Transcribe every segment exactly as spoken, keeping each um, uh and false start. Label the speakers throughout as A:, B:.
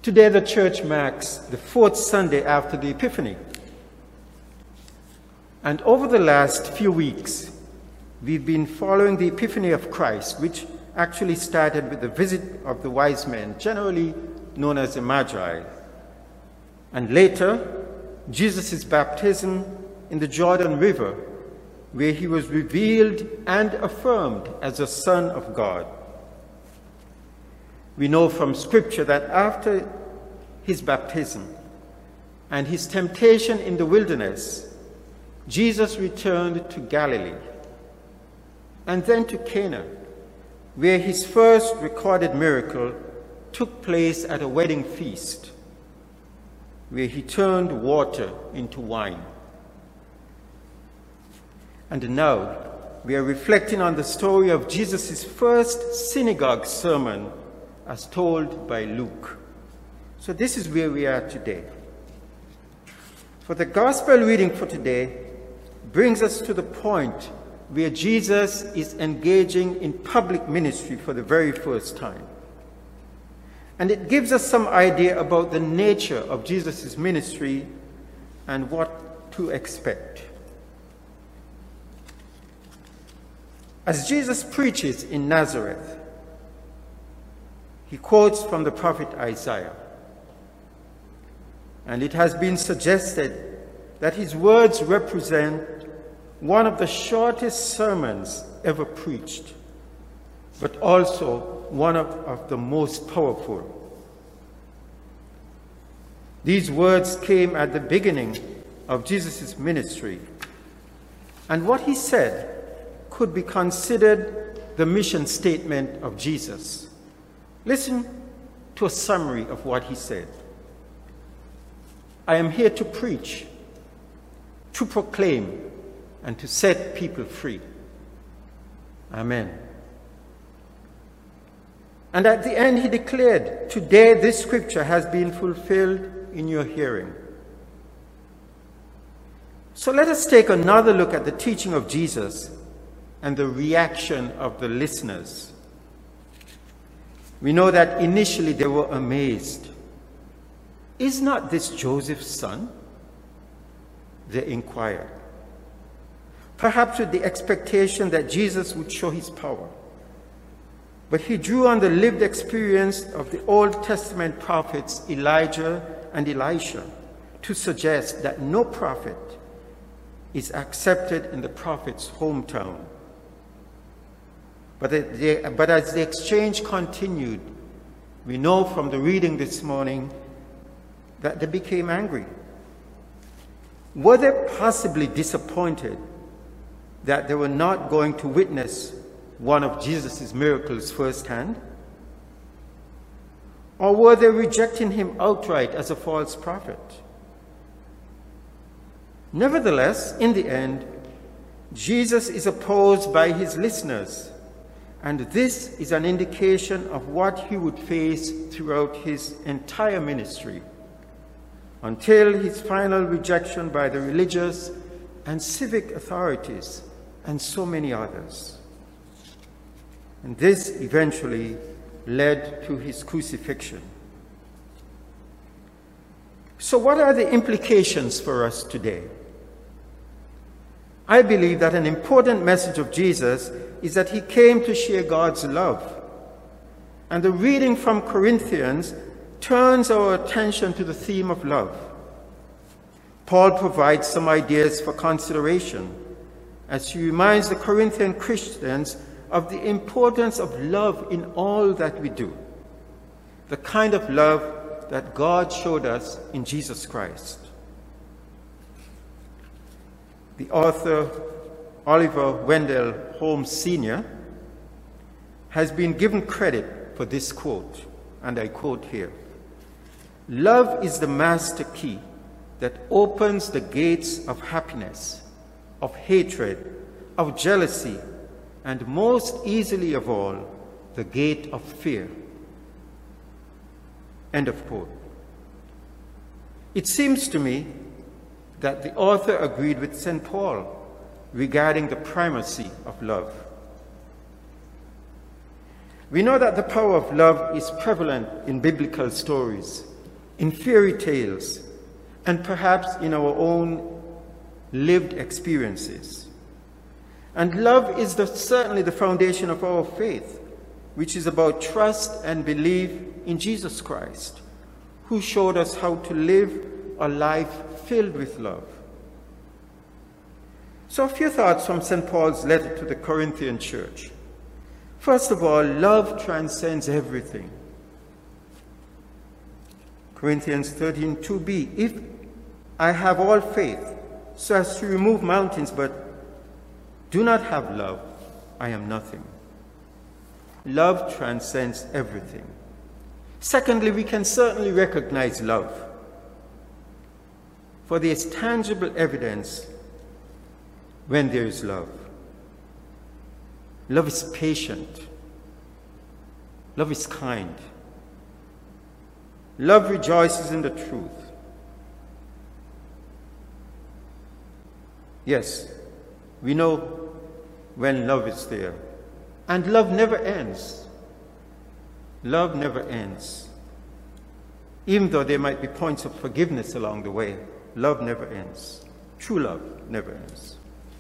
A: Today the church marks the fourth Sunday after the Epiphany. And over the last few weeks, we've been following the Epiphany of Christ, which actually started with the visit of the wise men, generally known as the Magi. And later, Jesus' baptism in the Jordan River, where he was revealed and affirmed as the Son of God. We know from Scripture that after his baptism and his temptation in the wilderness, Jesus returned to Galilee and then to Cana, where his first recorded miracle took place at a wedding feast, where he turned water into wine. And now we are reflecting on the story of Jesus' first synagogue sermon as told by Luke. So this is where we are today. For the gospel reading for today brings us to the point where Jesus is engaging in public ministry for the very first time. And it gives us some idea about the nature of Jesus' ministry and what to expect. As Jesus preaches in Nazareth, he quotes from the prophet Isaiah. And it has been suggested that his words represent one of the shortest sermons ever preached, but also one of, of the most powerful. These words came at the beginning of Jesus' ministry, and what he said could be considered the mission statement of Jesus. Listen to a summary of what he said. I am here to preach, to proclaim, and to set people free. Amen. And at the end he declared, today this scripture has been fulfilled in your hearing. So let us take another look at the teaching of Jesus and the reaction of the listeners. We know that initially they were amazed. Is not this Joseph's son? They inquired, perhaps with the expectation that Jesus would show his power. But he drew on the lived experience of the Old Testament prophets Elijah and Elisha to suggest that no prophet is accepted in the prophet's hometown. But, they, but as the exchange continued, we know from the reading this morning that they became angry. Were they possibly disappointed that they were not going to witness one of Jesus' miracles firsthand? Or were they rejecting him outright as a false prophet? Nevertheless, in the end, Jesus is opposed by his listeners, and this is an indication of what he would face throughout his entire ministry, until his final rejection by the religious and civic authorities and so many others. And this eventually led to his crucifixion. So what are the implications for us today? I believe that an important message of Jesus is that he came to share God's love. And the reading from Corinthians turns our attention to the theme of love. Paul provides some ideas for consideration as he reminds the Corinthian Christians of the importance of love in all that we do, the kind of love that God showed us in Jesus Christ. The author Oliver Wendell Holmes Senior has been given credit for this quote, and I quote here, "Love is the master key that opens the gates of happiness, of hatred, of jealousy, and most easily of all, the gate of fear." End of quote. It seems to me that the author agreed with Saint Paul regarding the primacy of love. We know that the power of love is prevalent in biblical stories, in fairy tales, and perhaps in our own lived experiences. And love is the, certainly the foundation of our faith, which is about trust and belief in Jesus Christ, who showed us how to live a life filled with love. So a few thoughts from Saint Paul's letter to the Corinthian church. First of all, love transcends everything. Corinthians thirteen two b, if I have all faith so as to remove mountains, but do not have love, I am nothing. Love transcends everything. Secondly, we can certainly recognize love, for there is tangible evidence when there is love. Love is patient. Love is kind. Love rejoices in the truth. Yes, we know when love is there. And love never ends. Love never ends. Even though there might be points of forgiveness along the way, love never ends. True love never ends.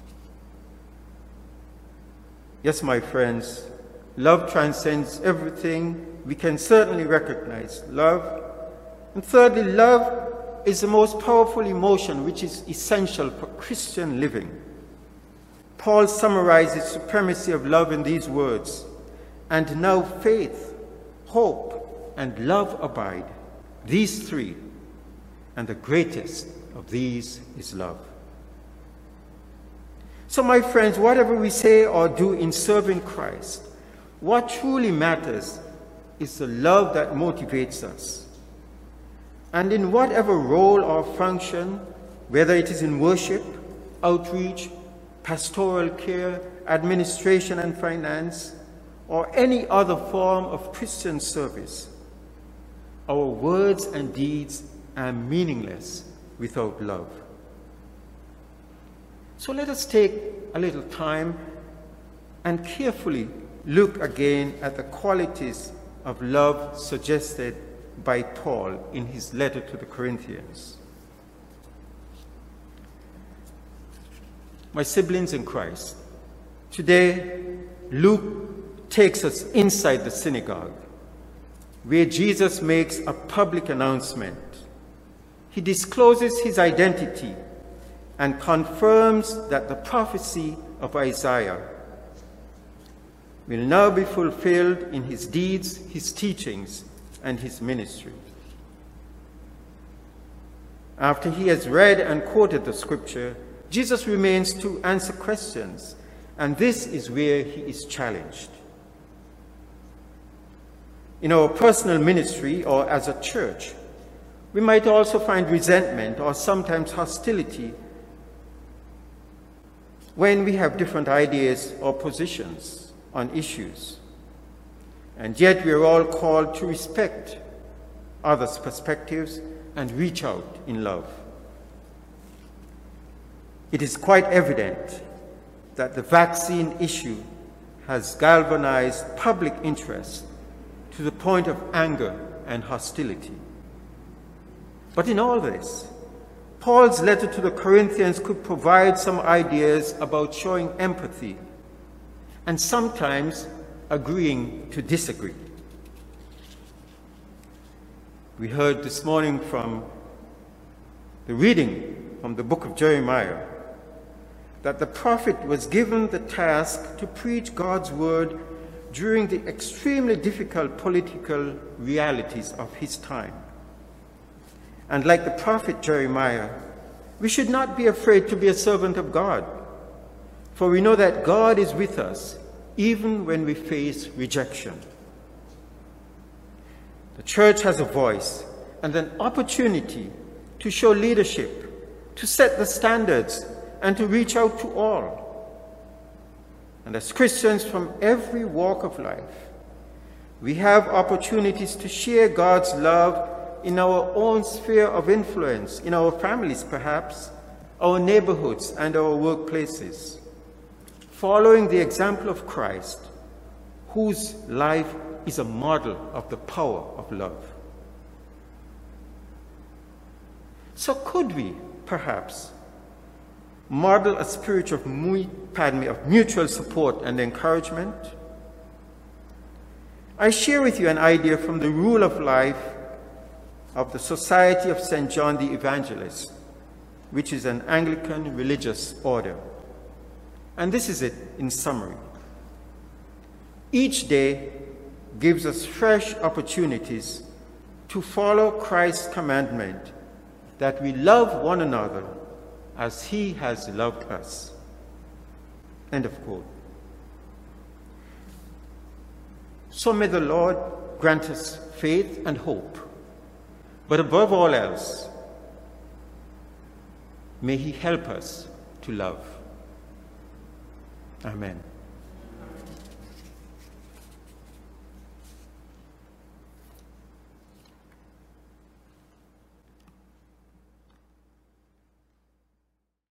A: Yes, my friends, love transcends everything. We can certainly recognize love. And thirdly, love is the most powerful emotion which is essential for Christian living. Paul summarizes supremacy of love in these words, and now faith, hope, and love abide, these three, and the greatest of these is love. So my friends, whatever we say or do in serving Christ, what truly matters is the love that motivates us. And in whatever role or function, whether it is in worship, outreach, pastoral care, administration and finance, or any other form of Christian service, our words and deeds are meaningless without love. So let us take a little time and carefully look again at the qualities of love suggested by Paul in his letter to the Corinthians. My siblings in Christ, today Luke takes us inside the synagogue where Jesus makes a public announcement. He discloses his identity and confirms that the prophecy of Isaiah will now be fulfilled in his deeds, his teachings, and his ministry. After he has read and quoted the scripture, Jesus remains to answer questions, and this is where he is challenged. In our personal ministry or as a church, we might also find resentment or sometimes hostility when we have different ideas or positions on issues. And yet we are all called to respect others' perspectives and reach out in love. It is quite evident that the vaccine issue has galvanized public interest to the point of anger and hostility. But in all this, Paul's letter to the Corinthians could provide some ideas about showing empathy and sometimes agreeing to disagree. We heard this morning from the reading from the book of Jeremiah that the prophet was given the task to preach God's word during the extremely difficult political realities of his time. And like the prophet Jeremiah, we should not be afraid to be a servant of God, for we know that God is with us even when we face rejection. The church has a voice and an opportunity to show leadership, to set the standards, and to reach out to all. And as Christians from every walk of life, we have opportunities to share God's love in our own sphere of influence, in our families perhaps, our neighborhoods and our workplaces, following the example of Christ, whose life is a model of the power of love. So could we, perhaps, model a spirit of, mu- pardon me, of mutual support and encouragement? I share with you an idea from the Rule of Life of the Society of Saint John the Evangelist, which is an Anglican religious order. And this is it in summary. Each day gives us fresh opportunities to follow Christ's commandment that we love one another as he has loved us. End of quote. So may the Lord grant us faith and hope, but above all else, may he help us to love. Amen.